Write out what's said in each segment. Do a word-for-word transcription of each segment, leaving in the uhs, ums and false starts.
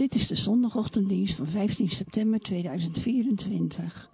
Dit is de zondagochtenddienst van vijftien september tweeduizend vierentwintig.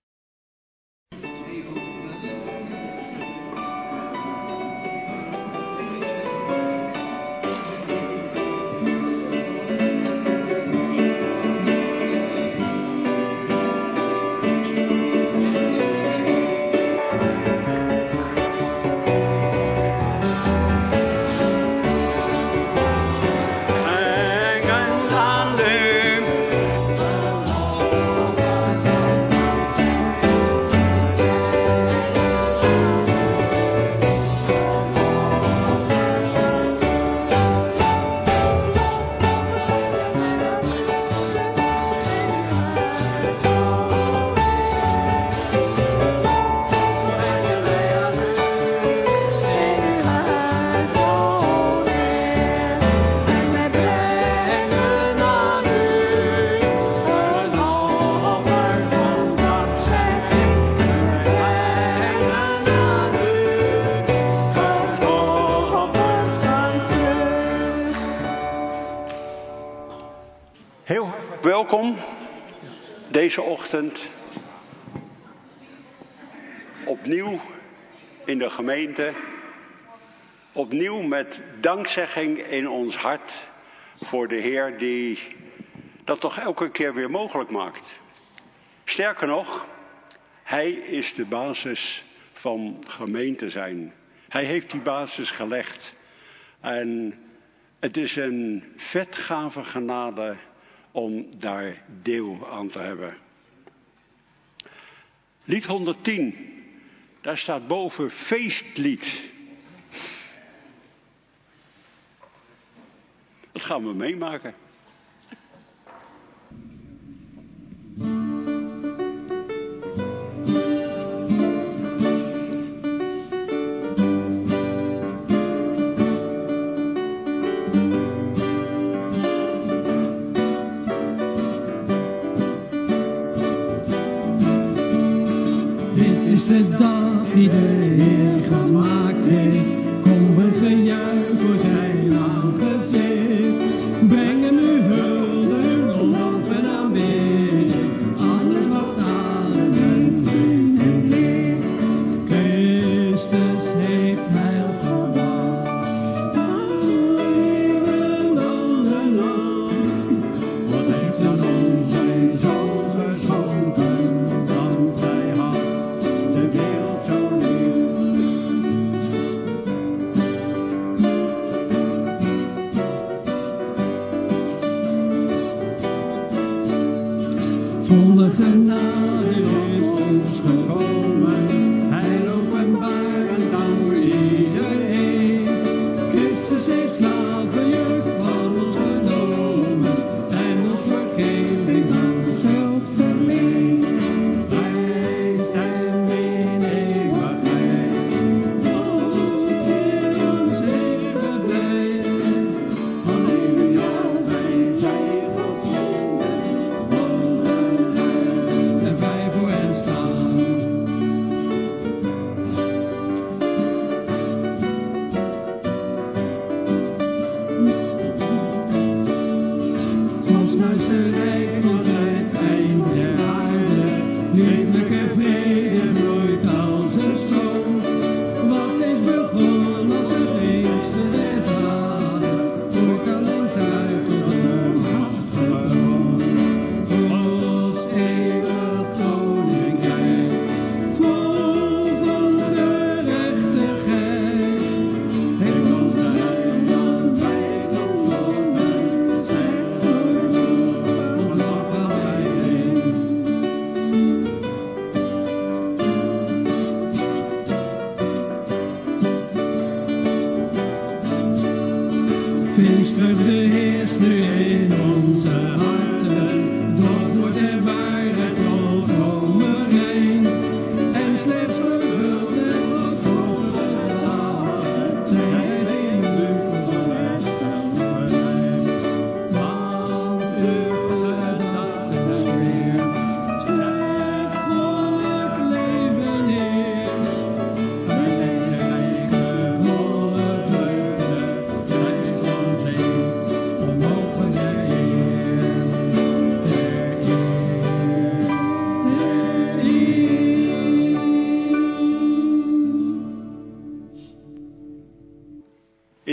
Welkom deze ochtend opnieuw in de gemeente, opnieuw met dankzegging in ons hart voor de Heer die dat toch elke keer weer mogelijk maakt. Sterker nog, Hij is de basis van gemeente zijn. Hij heeft die basis gelegd en het is een vetgave genade om daar deel aan te hebben. Lied honderdtien, daar staat boven feestlied. Dat gaan we meemaken. De dag die de Heer gemaakt heeft, kom we gejuich voor zijn aangezicht. Brengen nu hulde, lof en aanbidding, alles wat ademen heeft en leeft. Christus heeft heil gebracht, eeuwen alle lang. Wat heeft aan ons zijn zoon geschonken, want hij had de wereld zo lief. Volle genade is ons gekomen, Hij openbaart dan voor iedereen. Christus heeft slavenjuk van ons genomen en ons vergeving van schuld verleend. Wij zijn in eeuwigheid, oh, in ons eeuwige blij. Halleluja, wij zijn Gods kinderen, mogen Hem en wij voor Hem staan. Gods luisterrijk tot het eind der aarde, lieflijke vrede vloeit als een stroom. Wat is begonnen als het eerste der zaden, wordt allengs uit tot een gewoon. Gods eeuwig koninkrijk, vol van gerechtigheid, heeft ons de heiland wij gewonnen, zegt geloof, want nog gaan wij in. Feestvreugde heerst nu in onze harten, doch wordt er waarheid volkomen rein. En slechts vervuld en tot God gelaten, zijn wij in u verwekt en geheim. Want uw gedachten sfeer, sterk goddelijk leven heerst. We leven volle vreugde, strijdt ons heen, onmogelijke eer.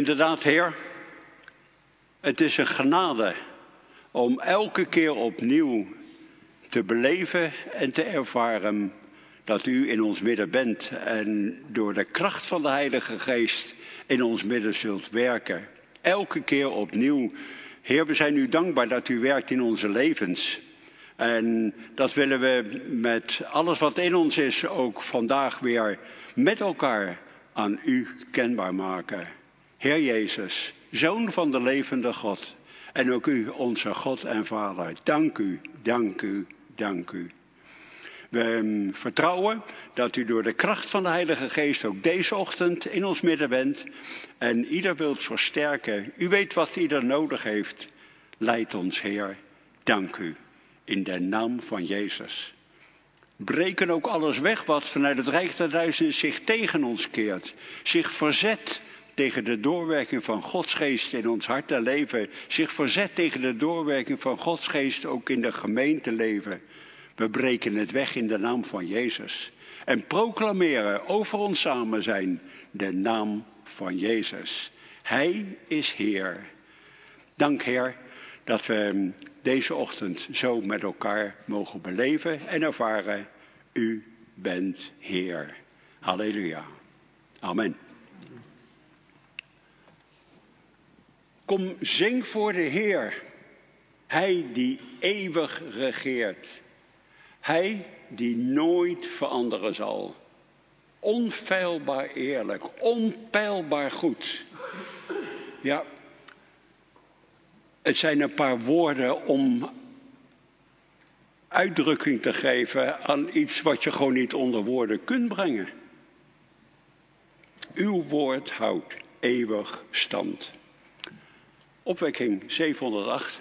Inderdaad, Heer, het is een genade om elke keer opnieuw te beleven en te ervaren dat u in ons midden bent en door de kracht van de Heilige Geest in ons midden zult werken. Elke keer opnieuw. Heer, we zijn u dankbaar dat u werkt in onze levens. En dat willen we met alles wat in ons is ook vandaag weer met elkaar aan u kenbaar maken. Heer Jezus, Zoon van de levende God. En ook u, onze God en Vader. Dank u, dank u, dank u. We vertrouwen dat u door de kracht van de Heilige Geest ook deze ochtend in ons midden bent. En ieder wilt versterken. U weet wat ieder nodig heeft. Leid ons, Heer. Dank u. In de naam van Jezus. Breken ook alles weg wat vanuit het Rijk der Duisternis zich tegen ons keert. Zich verzet tegen de doorwerking van Gods geest in ons hart en leven. Zich verzet tegen de doorwerking van Gods geest ook in de gemeenteleven. We breken het weg in de naam van Jezus. En proclameren over ons samen zijn de naam van Jezus. Hij is Heer. Dank, Heer, dat we deze ochtend zo met elkaar mogen beleven en ervaren. U bent Heer. Halleluja. Amen. Kom, zing voor de Heer. Hij die eeuwig regeert. Hij die nooit veranderen zal. Onfeilbaar eerlijk, onpeilbaar goed. Ja, het zijn een paar woorden om uitdrukking te geven aan iets wat je gewoon niet onder woorden kunt brengen. Uw woord houdt eeuwig stand. Opwekking zevenhonderdacht.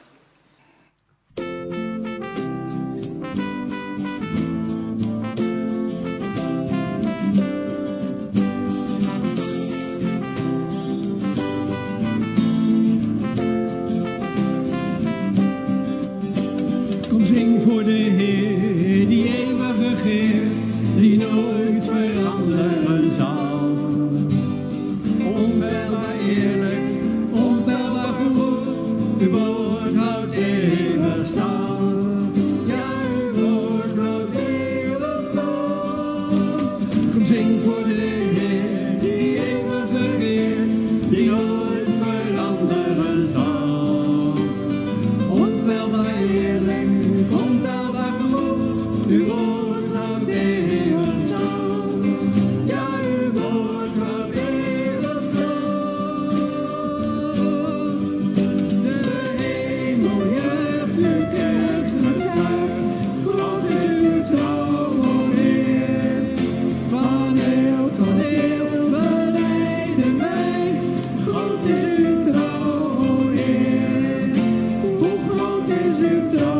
Zing voor de Heer, die eeuwig regeert, die nooit veranderen zal. Onpeilbaar eerlijk, onpeilbaar goed, uw woord houdt eeuwig stand. Ja, uw woord houdt eeuwig stand. Kom, zing voor de Heer, die eeuwig regeert, die nooit veranderen zal. Onpeilbaar eerlijk. Uw woord houdt eeuwig stand. Ja, uw woord houdt eeuwig stand. De hemel juicht, uw kerk getuigt. God is uw trouw, o Heer. Van eeuw tot eeuw belijden wij. God is uw trouw, o Heer. Hoe groot is uw trouw?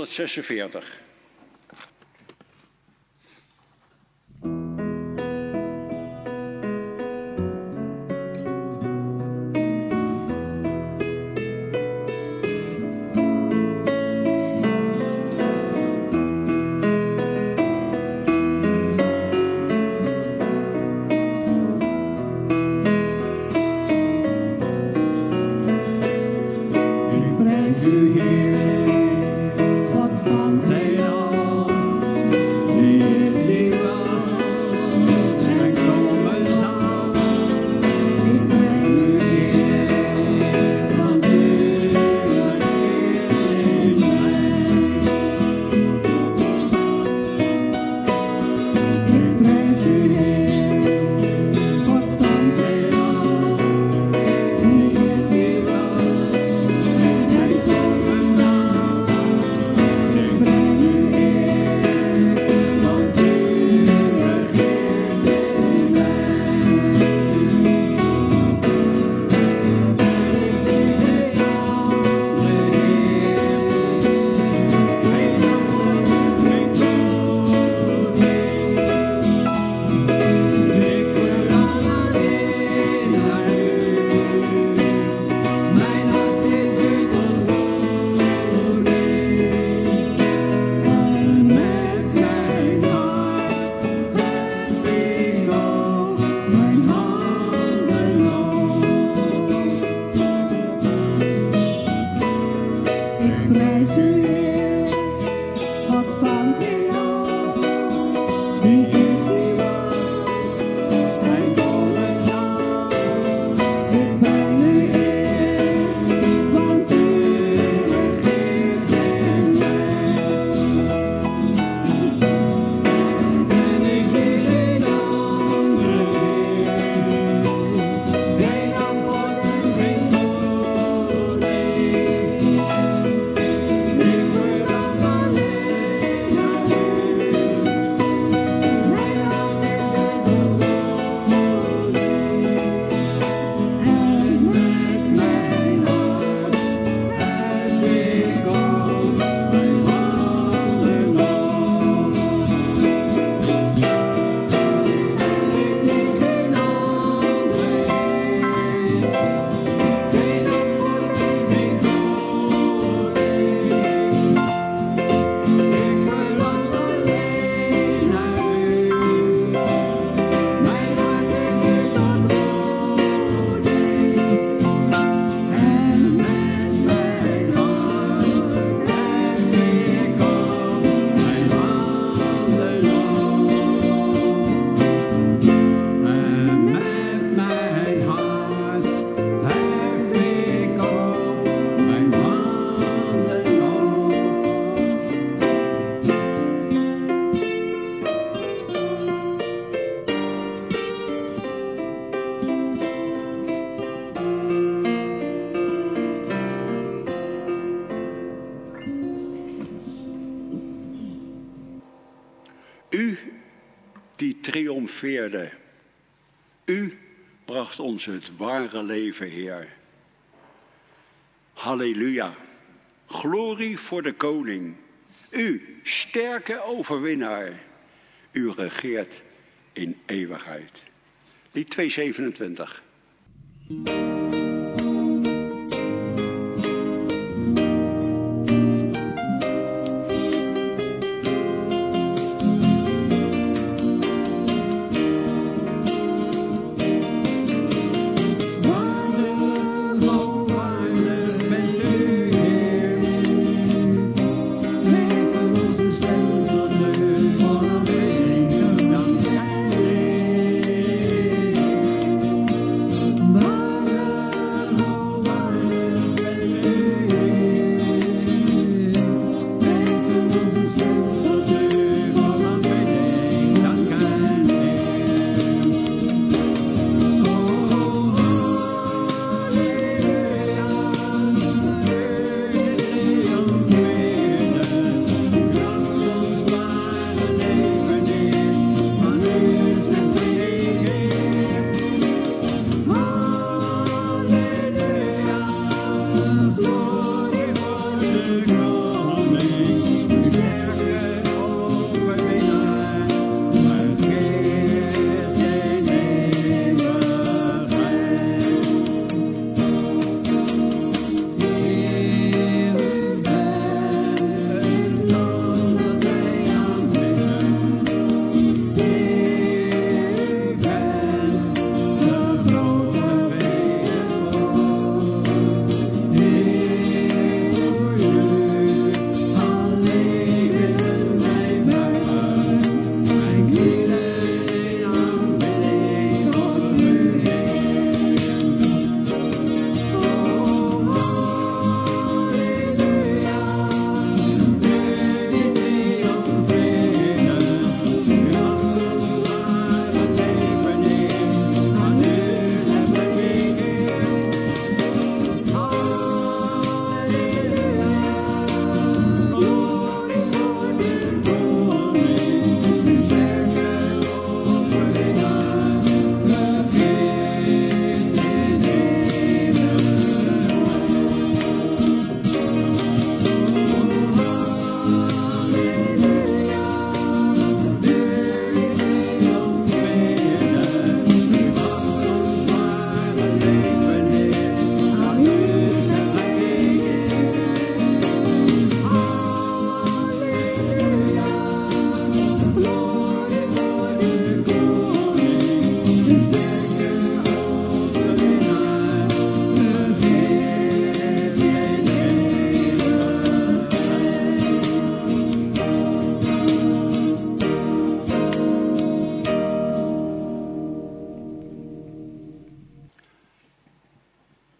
honderdzesenveertig. U die triomfeerde. U bracht ons het ware leven, Heer. Halleluja. Glorie voor de koning. U, sterke overwinnaar. U regeert in eeuwigheid. Lied tweehonderdzevenentwintig. Bye.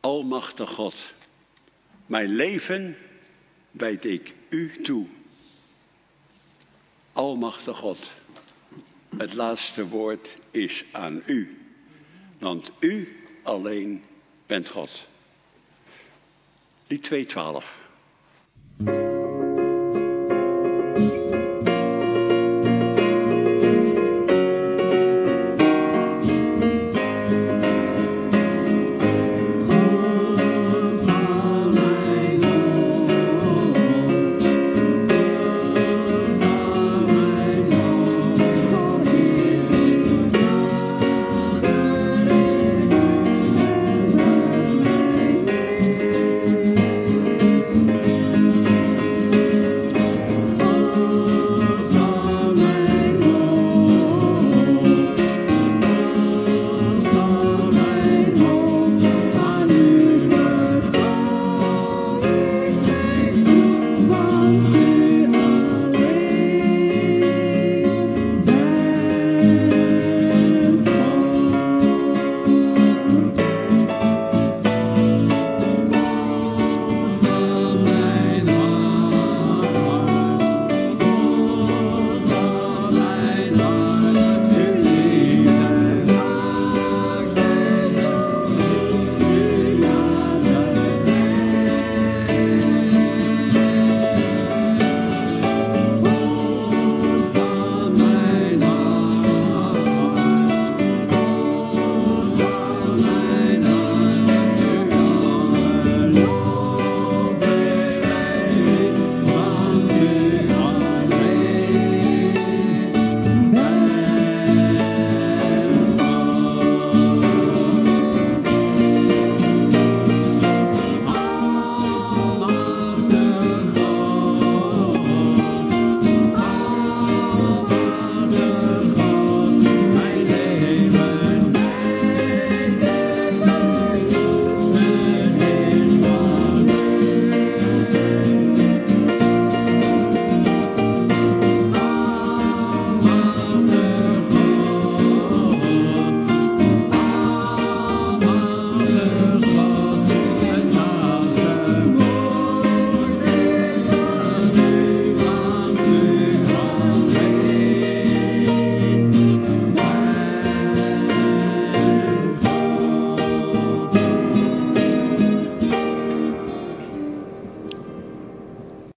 Almachtige God, mijn leven wijd ik u toe. Almachtige God, het laatste woord is aan u, want u alleen bent God. Lied tweehonderdtwaalf.